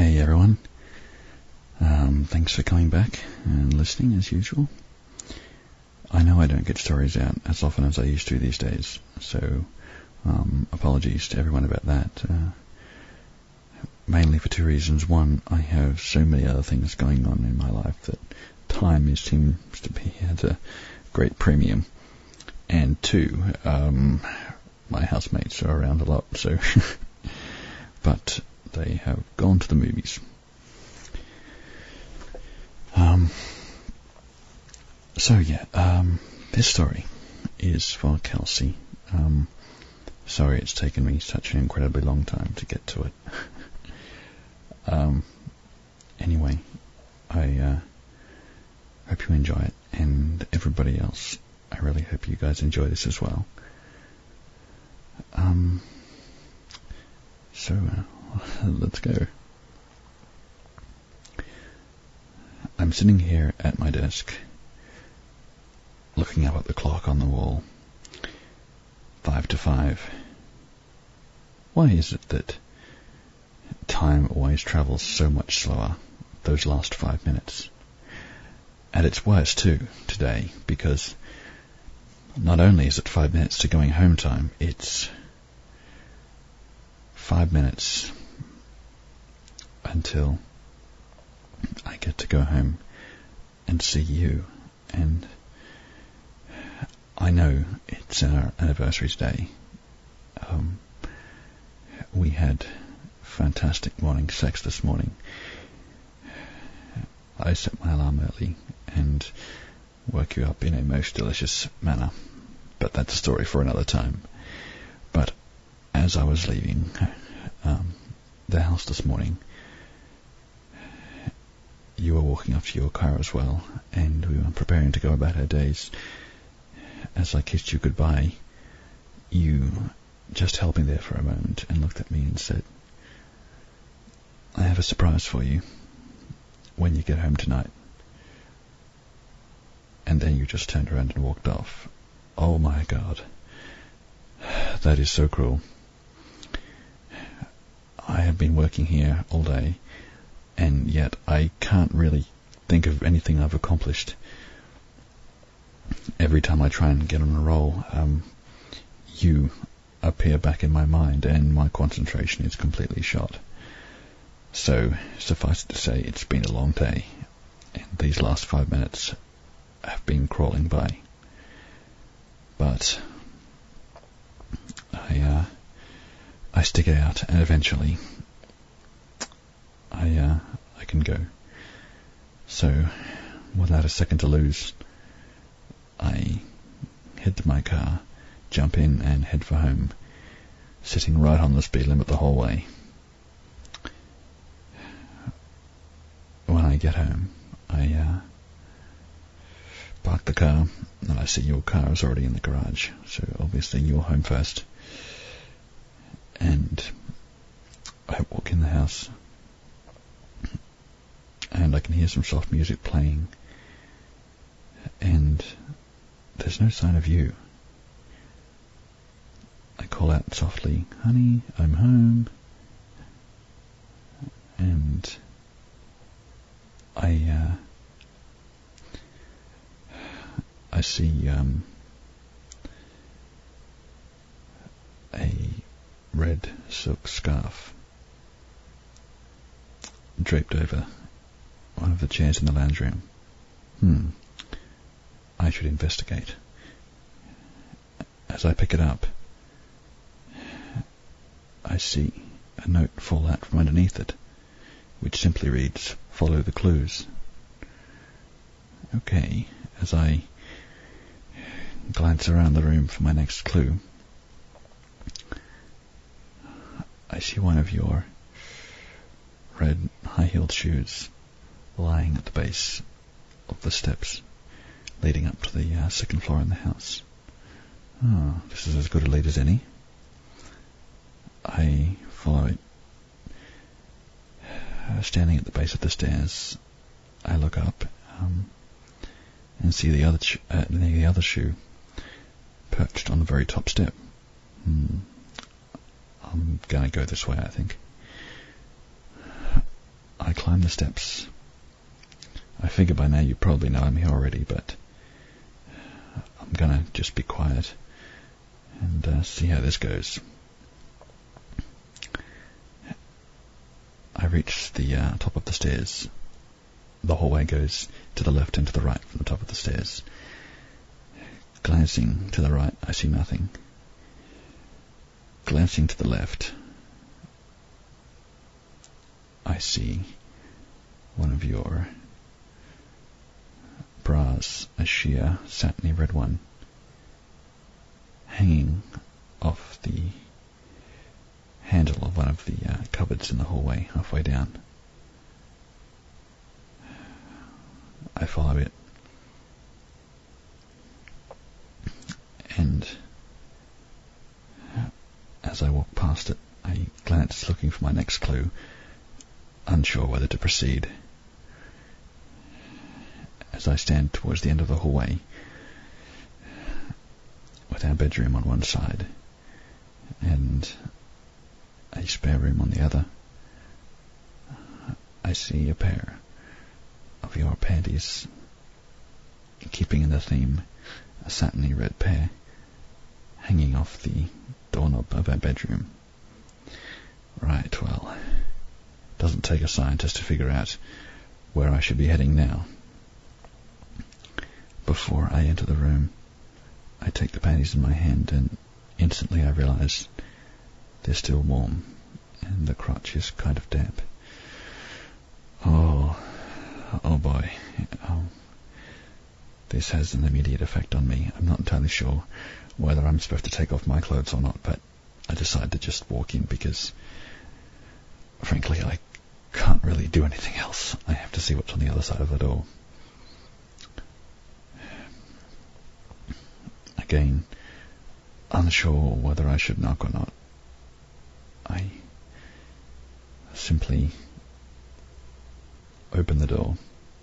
Hey everyone, thanks for coming back and listening as usual. I know I don't get stories out as often as I used to these days, so apologies to everyone about that. Mainly for two reasons. One, I have so many other things going on in my life that time seems to be at a great premium. And two, my housemates are around a lot, so but they have gone to the movies. This story is for Kelsey. Sorry it's taken me such an incredibly long time to get to it. Anyway, I hope you enjoy it, and everybody else, I really hope you guys enjoy this as well. Let's go. I'm sitting here at my desk, looking up at the clock on the wall. 5 to 5. Why is it that time always travels so much slower, those last 5 minutes? At its worst too, today, because not only is it 5 minutes to going home time, it's 5 minutes until I get to go home and see you. And I know it's our anniversary today. We had fantastic morning sex this morning. I set my alarm early and woke you up in a most delicious manner, but that's a story for another time. But as I was leaving the house this morning, you were walking off to your car as well, and we were preparing to go about our days. As I kissed you goodbye, you just held me there for a moment and looked at me and said, "I have a surprise for you when you get home tonight." And then you just turned around and walked off. Oh my God. That is so cruel. I have been working here all day, and yet I can't really think of anything I've accomplished. Every time I try and get on a roll, you appear back in my mind, and my concentration is completely shot. So, suffice it to say, it's been a long day, and these last 5 minutes have been crawling by. But I stick it out, and eventually I can go. So, without a second to lose, I head to my car, jump in, and head for home, sitting right on the speed limit the whole way. When I get home, I park the car, and I see your car is already in the garage, so obviously you're home first. And I walk in the house, and I can hear some soft music playing, and there's no sign of you. I call out softly, "Honey, I'm home." And I see a red silk scarf draped over one of the chairs in the lounge room. I should investigate. As I pick it up, I see a note fall out from underneath it, which simply reads, "Follow the clues." Okay, as I glance around the room for my next clue, I see one of your red high-heeled shoes lying at the base of the steps leading up to the second floor in the house. Oh, this is as good a lead as any. I follow it. Standing at the base of the stairs, I look up and see the other shoe perched on the very top step. I'm gonna go this way, I think. climb the steps. I figure by now you probably know I'm here already, but I'm gonna just be quiet and see how this goes. I reach the top of the stairs. The hallway goes to the left and to the right from the top of the stairs. Glancing to the right, I see nothing. Glancing to the left, I see one of your bras, a sheer, satiny red one, hanging off the handle of one of the cupboards in the hallway halfway down. I follow it, and as I walk past it, I glance looking for my next clue, unsure whether to proceed. As I stand towards the end of the hallway, with our bedroom on one side and a spare room on the other, I see a pair of your panties, keeping in the theme, a satiny red pair, hanging off the doorknob of our bedroom. Right, well, doesn't take a scientist to figure out where I should be heading now. Before I enter the room, I take the panties in my hand, and instantly I realize they're still warm, and the crotch is kind of damp. Oh boy. This has an immediate effect on me. I'm not entirely sure whether I'm supposed to take off my clothes or not, but I decide to just walk in because, frankly, I can't really do anything else. I have to see what's on the other side of the door. Again, unsure whether I should knock or not, I simply open the door.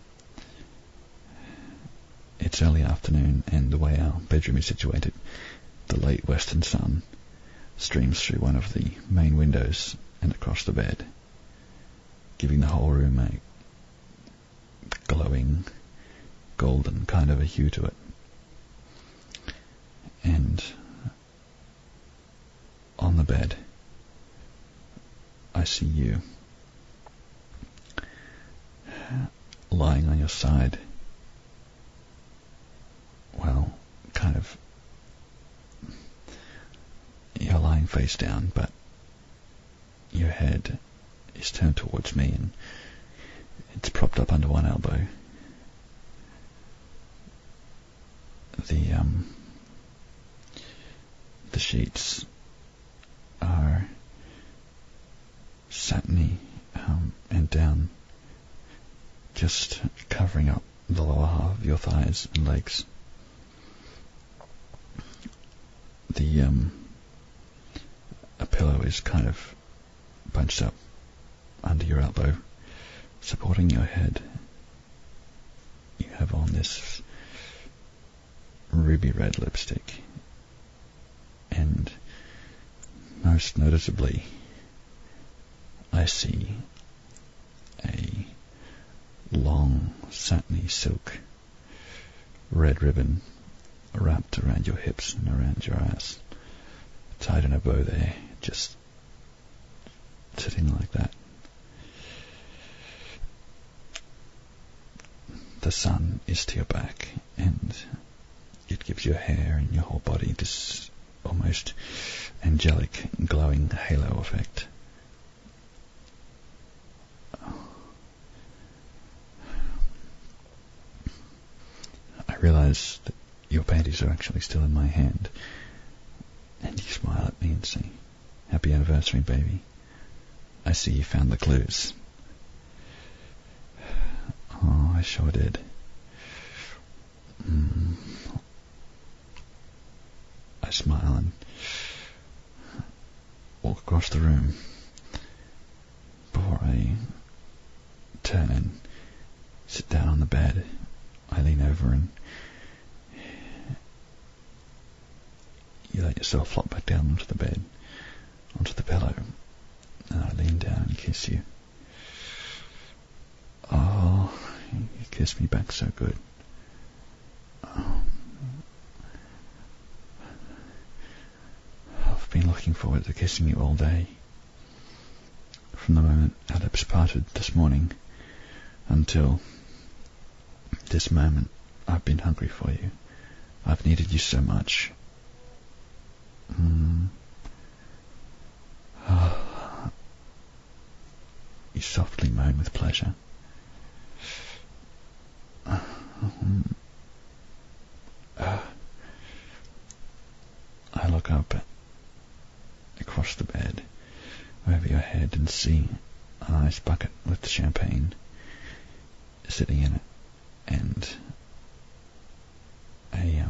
It's early afternoon, and the way our bedroom is situated, the late western sun streams through one of the main windows and across the bed, giving the whole room a glowing, golden kind of a hue to it. And on the bed, I see you lying on your side. Well, kind of, you're lying face down, but your head is turned towards me and it's propped up under one elbow. The sheets are satiny and down, just covering up the lower half of your thighs and legs. A pillow is kind of bunched up under your elbow, supporting your head. You have on this ruby red lipstick, and most noticeably, I see a long satiny silk red ribbon wrapped around your hips and around your ass, tied in a bow there, just sitting like that. The sun is to your back, and it gives your hair and your whole body this almost angelic, glowing halo effect. I realize that your panties are actually still in my hand, and you smile at me and say, "Happy anniversary, baby. I see you found the clues." Oh, I sure did. I smile and walk across the room. Before I turn and sit down on the bed, I lean over and you let yourself flop back down onto the bed, onto the pillow, and I lean down and kiss you. kiss me back so good. Oh. I've been looking forward to kissing you all day. From the moment our lips parted this morning until this moment, I've been hungry for you. I've needed you so much. Oh. You softly moan with pleasure. I look up across the bed over your head and see an ice bucket with champagne sitting in it, and a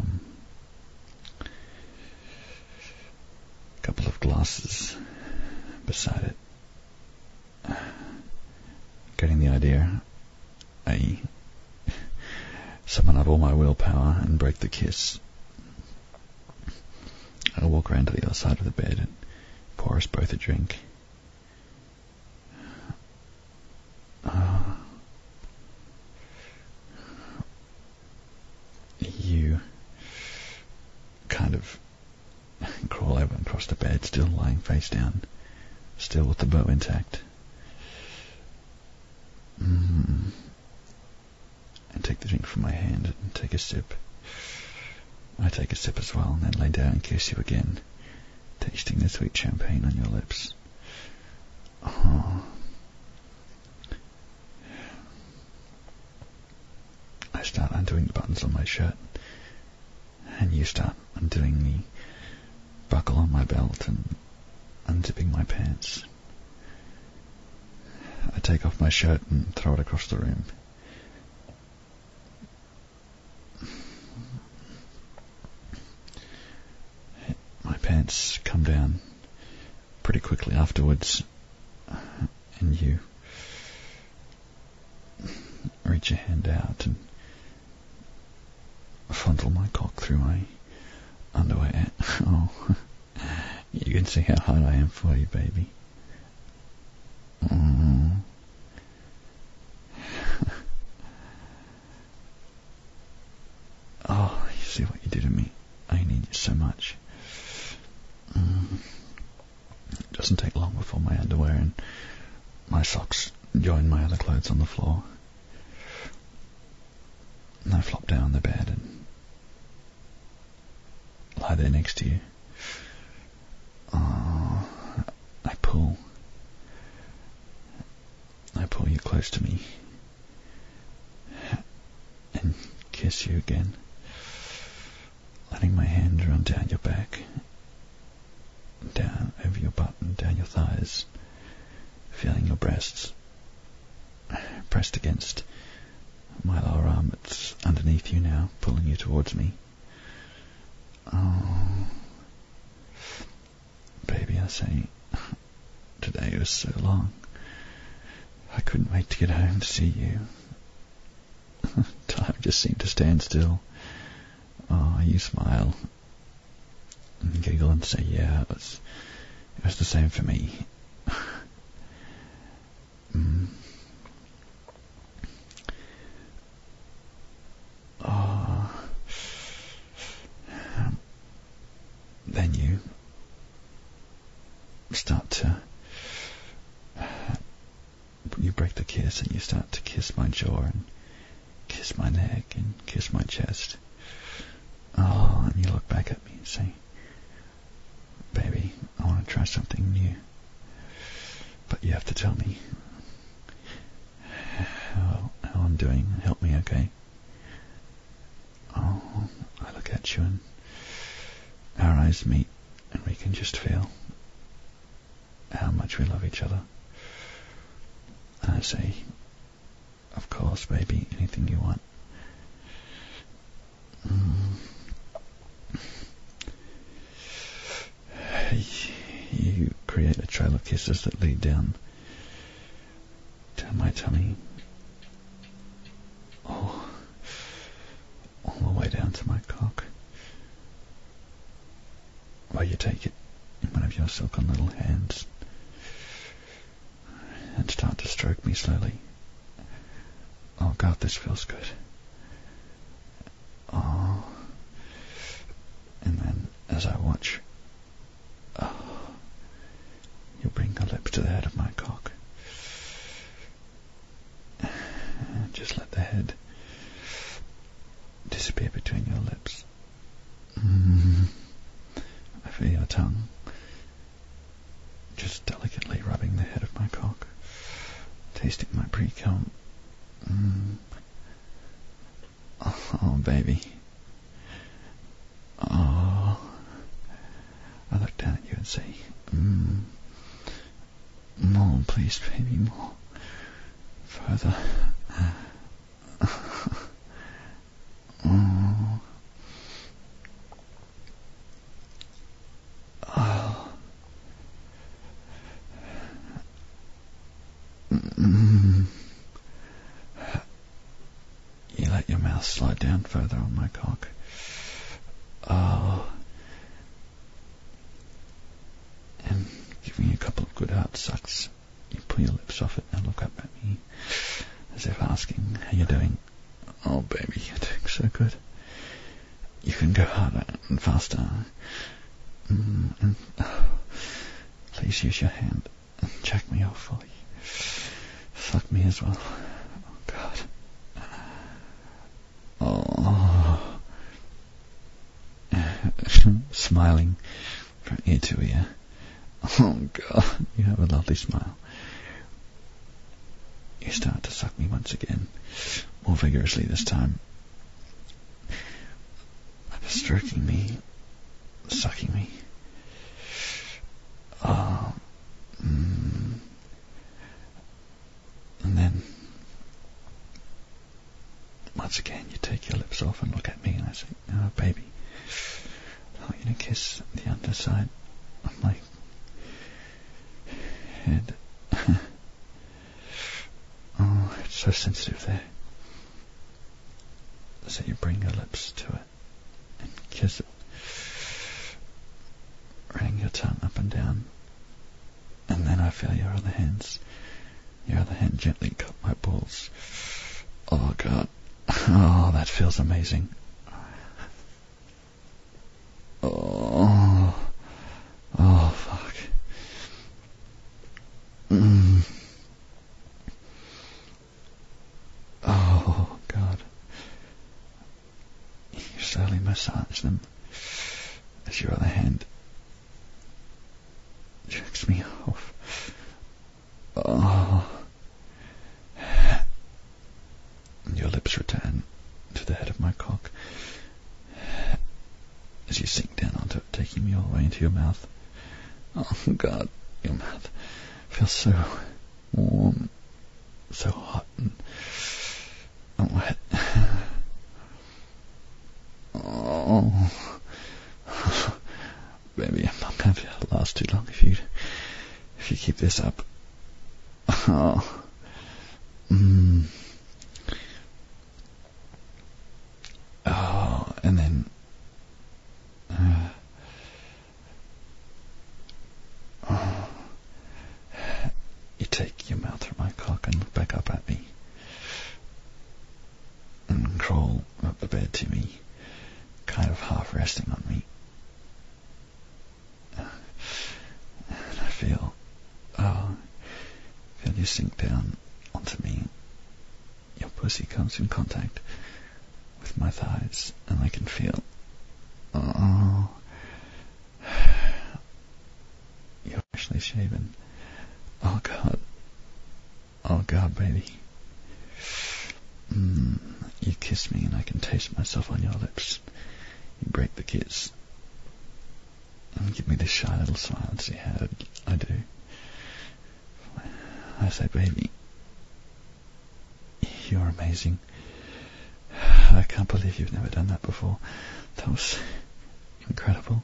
couple of glasses beside it. Getting the idea, I summon up all my willpower and break the kiss. I'll walk around to the other side of the bed and pour us both a drink. You kind of crawl over and across the bed, still lying face down, still with the bow intact. And take the drink from my hand and take a sip. I take a sip as well, and then lay down and kiss you again, tasting the sweet champagne on your lips. Oh. I start undoing the buttons on my shirt, and you start undoing the buckle on my belt and unzipping my pants. I take off my shirt and throw it across the room. My pants come down pretty quickly afterwards, and you reach your hand out and fondle my cock through my underwear. Oh, you can see how hard I am for you, baby. Oh, you see what you do to me. I need you so much. It doesn't take long before my underwear and my socks join my other clothes on the floor. And I flop down on the bed and lie there next to you. Oh, I pull you close to me and kiss you again, letting my hand run down your back, down over your butt and down your thighs, feeling your breasts pressed against my lower arm that's underneath you now, pulling you towards me. Oh, baby, I say, today was so long. I couldn't wait to get home to see you. Time just seemed to stand still. Oh, you smile and giggle and say, yeah, it was the same for me. Oh. Then you start to you break the kiss and you start to kiss my jaw and kiss my neck and kiss my chest. Oh, and you look back at me and say, baby, I want to try something new. But you have to tell me how I'm doing. Help me, okay? Oh, I look at you and our eyes meet and we can just feel how much we love each other. And I say, of course, baby, anything you want. You create a trail of kisses that lead down my tummy, all the way down to my cock, while you take it in one of your silken little hands and start to stroke me slowly. Oh God, this feels good. Oh. And then, as I watch, you bring your lips to the head of my cock. And just let the head disappear between your lips. I feel your tongue just delicately rubbing the head of my cock, tasting my pre-cum. Oh, baby. Oh. I look down at you and say, more, please, baby, more. Further. Oh. Oh. You let your mouth slide down further on my cock. Oh. And give me a couple of good hard sucks. You pull your lips off it and look up at me, as if asking, how you doing? Oh, baby, you're doing so good. You can go harder and faster. And please use your hand and jack me off fully. Fuck me as well. Oh, God. Oh. Smiling from ear to ear. Oh, God, you have a lovely smile. You start to suck me once again, more vigorously this time. Stroking me, sucking me. Oh. And then, once again, you take your lips off and look at me, and I say, oh, baby, I want you to kiss the underside of my head. Oh, it's so sensitive there. So you bring your lips to it and kiss it, running your tongue up and down. And then I feel your other hand gently cup my balls. Oh, God. Oh, that feels amazing. Oh. Oh, fuck. Oh, God. You slowly massage them as your other hand jerks me off. Oh. And your lips return to the head of my cock as you sink down onto it, taking me all the way into your mouth. Oh, God, your mouth feels so warm, so hot and wet. Oh. Baby, I'm not going to be able to last too long if you keep this up. Oh. Oh, and then you take your mouth from my cock and look back up at me and crawl up the bed to me, kind of half resting on me. And I feel you sink down onto me. Your pussy comes in contact with my thighs, and I can feel, you're freshly shaven. Oh, God. Oh, God, baby. You kiss me and I can taste myself on your lips. You break the kiss and give me this shy little smile and see how I do. I say, baby, you're amazing. I can't believe you've never done that before. That was incredible.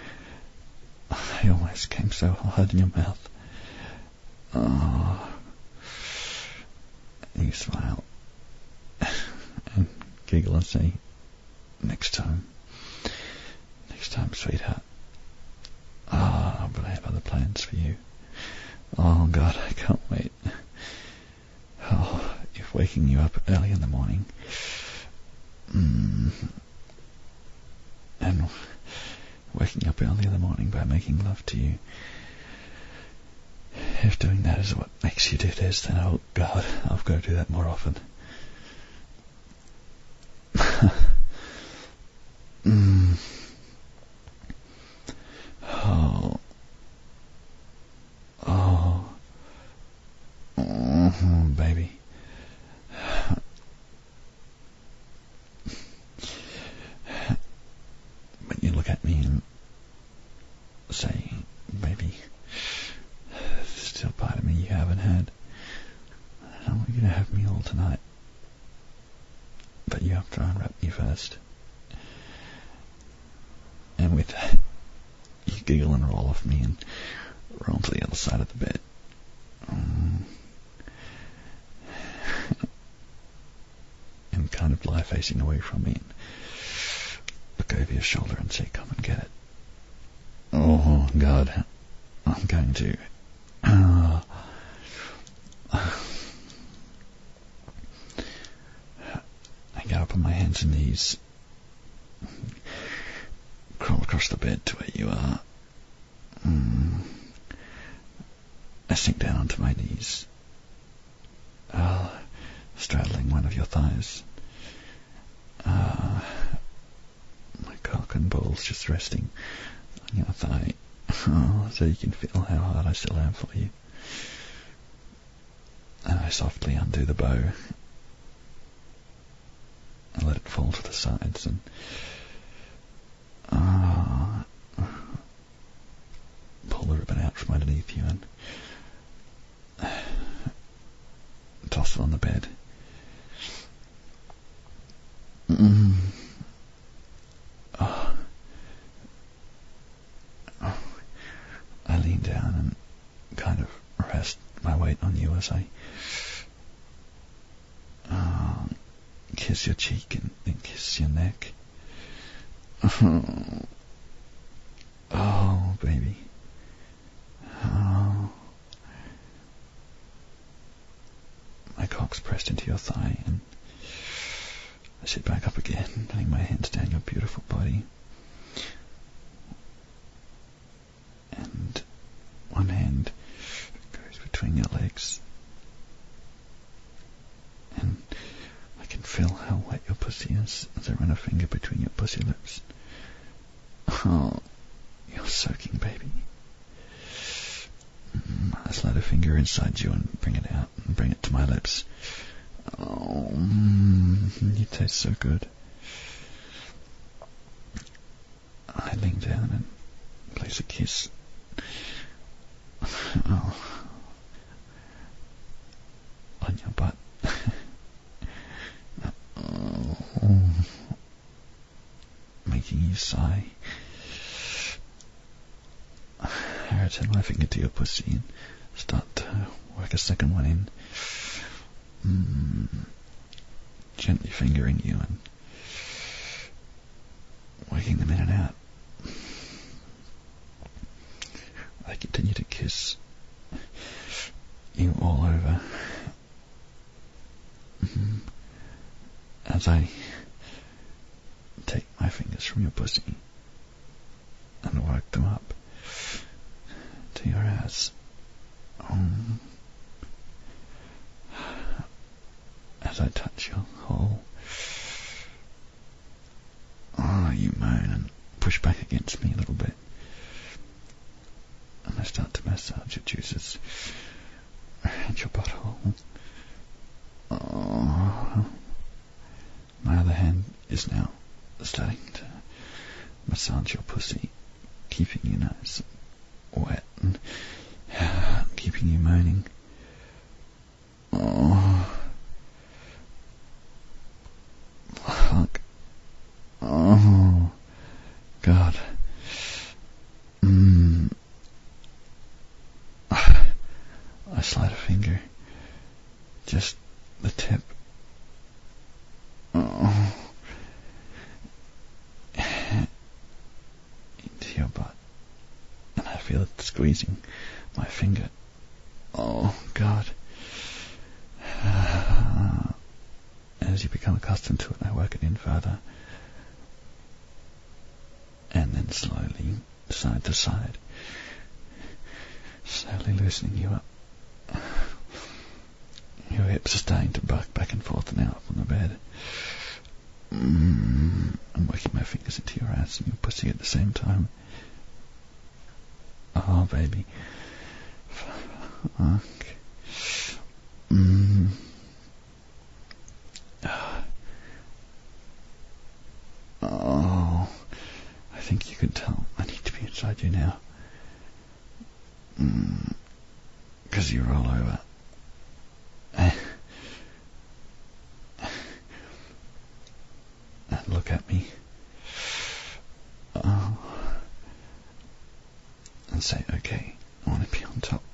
I almost came so hard in your mouth. Oh. And you smile and giggle and say, next time, sweetheart. Oh, but I have other plans for you. Oh, God, I can't wait. Oh, you've waking you up early in the morning. And waking up early in the morning by making love to you. If doing that is what makes you do this, then oh God, I've got to do that more often. Baby. When you look at me and say, baby, there's still part of me you haven't had. I want you to have me all tonight. But you have to unwrap me first. And with that, you giggle and roll off me and roll to the other side of the bed. And kind of lie facing away from me and look over your shoulder and say, come and get it. Oh, God. I'm going to. I get up on my hands and knees, crawl across the bed to where you are. I sink down onto my knees, straddling one of your thighs. My cock and balls just resting on your thigh, so you can feel how hard I still am for you. And I softly undo the bow and let it fall to the sides and pull the ribbon out from underneath you and toss it on the bed. I lean down and kind of rest my weight on you as I kiss your cheek and then kiss your neck. Oh, baby. Oh. My cock's pressed into your thigh and I sit back up again, laying my hands down your beautiful body. And one hand goes between your legs. And I can feel how wet your pussy is as I run a finger between your pussy lips. Oh, you're soaking, baby. I slide a finger inside you and bring it out and bring it to my lips. Oh, you taste so good. I lean down and place a kiss. Oh, on your butt. Oh, making you sigh. I return my finger to your pussy and start to work a second one in. Gently fingering you and working them in and out. I continue to kiss you all over as I take my fingers from your pussy and work them up to your ass. As I touch your hole, you moan and push back against me a little bit, and I start to massage your juices around your butthole. My other hand is now starting to massage your pussy, keeping you nice and wet and keeping you moaning. Fuck. Oh, God. I slide a finger, just the tip, into your butt, and I feel it squeezing my finger. Oh, God. you become accustomed to it, I work it in further. And then slowly, side to side, slowly loosening you up. Your hips are starting to buck back and forth now up on the bed. I'm working my fingers into your ass and your pussy at the same time. Oh, baby. Fuck. Oh, I think you can tell I need to be inside you now. 'Cause you're all over. And look at me. Oh. And say, okay, I want to be on top.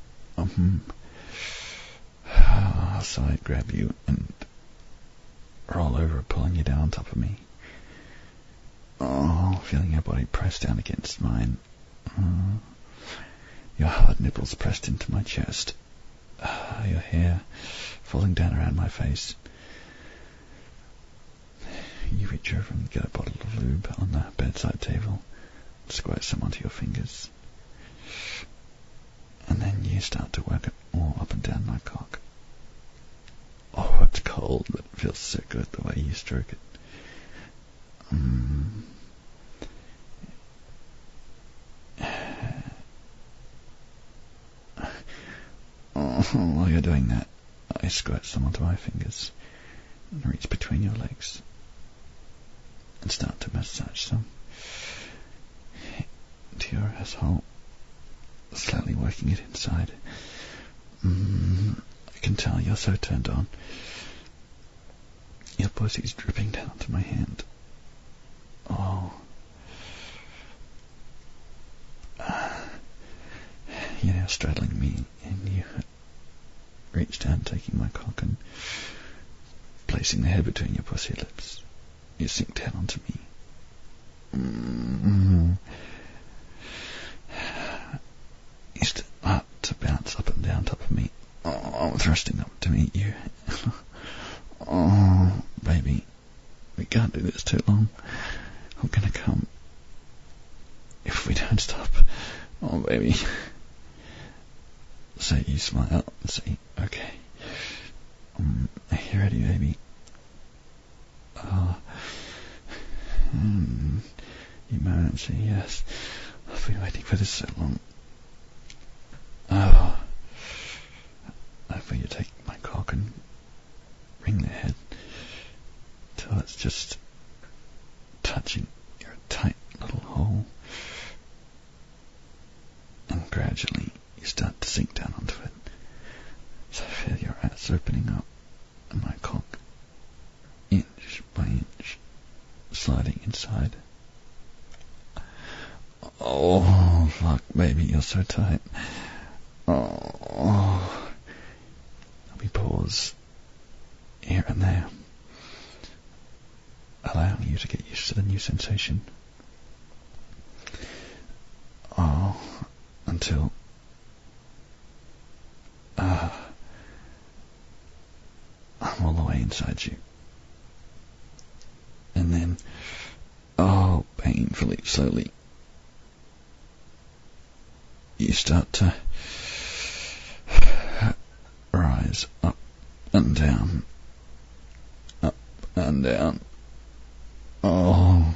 So I grab you and roll over, pulling you down on top of me. Oh, feeling your body pressed down against mine. Your hard nipples pressed into my chest. Your hair falling down around my face. You reach over and get a bottle of lube on the bedside table, squirt some onto your fingers, and then you start to work it all up and down my cock. Oh, it's cold, but it feels so good the way you stroke it. While you're doing that, I squirt some onto my fingers and reach between your legs and start to massage some to your asshole, slowly working it inside. I can tell you're so turned on. Your pussy's dripping down to my hand. Oh. You're now straddling me, and you reach down, taking my cock and placing the head between your pussy lips. You sink down onto me. You start to bounce up and down top of me. Oh, I'm thrusting up to meet you. Oh, baby, we can't do this too long. I'm gonna come if we don't stop. Oh, baby. So you smile and say, okay. Are you ready, baby? Oh. You moan and say, yes. I've been waiting for this so long. Oh. I feel you take my cock and wring the head till it's just touching your tight little hole. And gradually you start to sink down onto it. So I feel your ass opening up and my cock, inch by inch, sliding inside. Oh, fuck, baby, you're so tight. Oh. We pause here and there, allowing you to get used to the new sensation. Oh, until I'm all the way inside you. And then, oh, painfully, slowly, you start to rise up and down, up and down. Oh,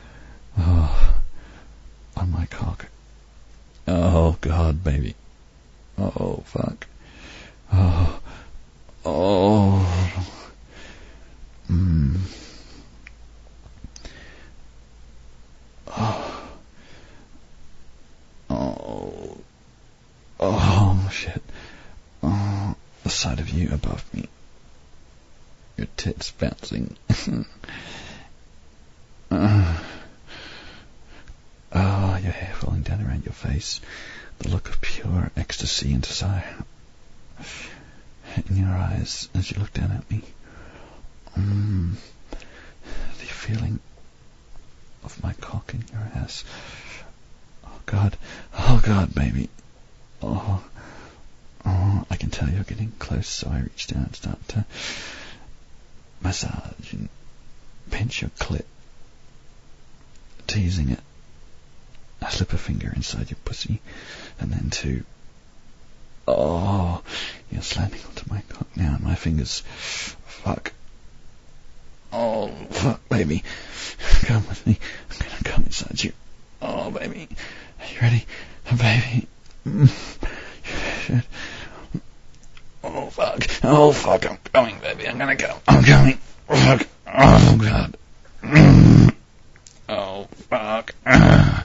on my cock. Oh, God, baby. Oh, fuck. Oh. Oh, shit. Oh, the sight of you above me. Your tits bouncing. Your hair falling down around your face. The look of pure ecstasy and desire in your eyes as you look down at me. The feeling of my cock in your ass. Oh, God, baby. Oh, I can tell you're getting close, so I reach down and start to massage and pinch your clit, teasing it. I slip a finger inside your pussy, and then 2. Oh, you're slamming onto my cock now, and my fingers. Fuck. Oh, fuck, baby. Come with me. I'm gonna come inside you. Oh, baby. Are you ready? Oh, baby. Oh, fuck. Oh, fuck. I'm coming, baby. I'm gonna go. I'm coming. Fuck. Oh, God. Oh, fuck. Oh.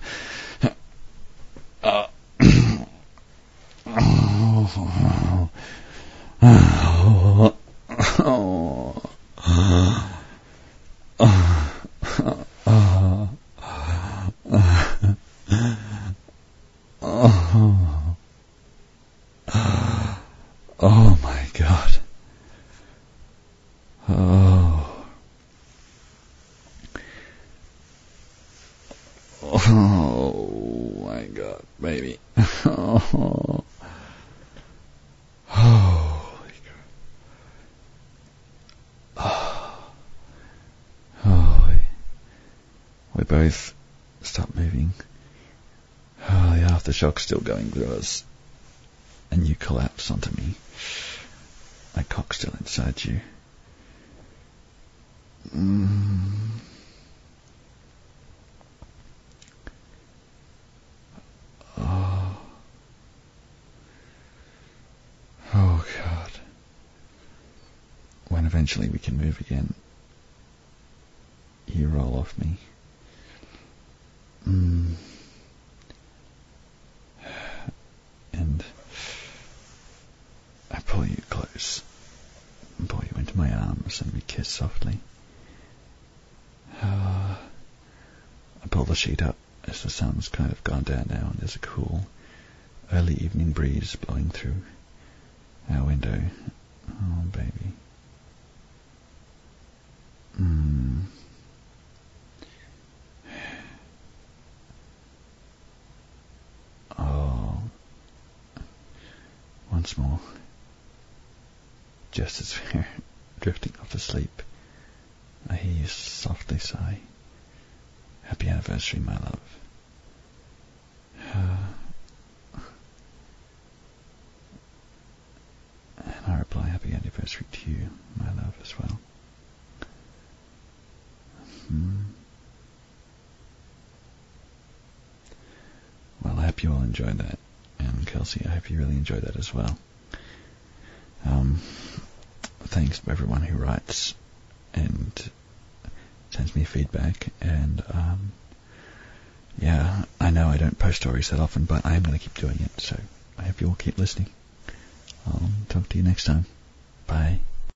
Oh my God. Oh. Oh my God, baby. Oh. Holy God. Oh. We both stopped moving. Oh, the aftershock's still going through us. And you collapse onto me. My cock's still inside you. Oh. Oh, God. When eventually we can move again, you roll off me. And I pull you close and pull you into my arms and we kiss softly. I pull the sheet up as the sun's kind of gone down now and there's a cool early evening breeze blowing through our window. Oh, baby. Oh. Once more. Just as we're drifting off to sleep, I hear you softly sigh. Happy anniversary, my love. And I reply, happy anniversary to you, my love, as well. Well, I hope you all enjoyed that. And Kelsey, I hope you really enjoyed that as well. Thanks to everyone who writes and sends me feedback. And, yeah, I know I don't post stories that often, but I am going to keep doing it. So I hope you all keep listening. I'll talk to you next time. Bye.